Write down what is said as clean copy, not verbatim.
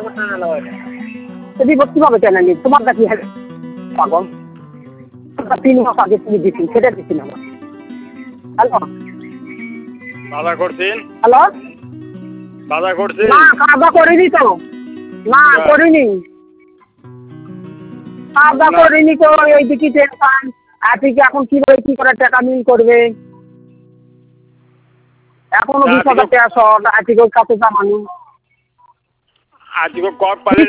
দিব কীভাবে কেন নি তোমারটা কি হ্যাঁ পাগল 3 মাস আগে তুমি দিচ্ছি সেটা দিচ্ছি না হ্যালো দাদা করছেন হ্যালো দাদা করছেন না কাজা করিনি তো না করিনি কাজা করিনি তো এই দিকে টেনশন আপনি কি এখন কী করে টাকা মিল করবে এখনো 20,000 টাকা শর্ট আজকে কাছে জামানি আজকে কপ পালে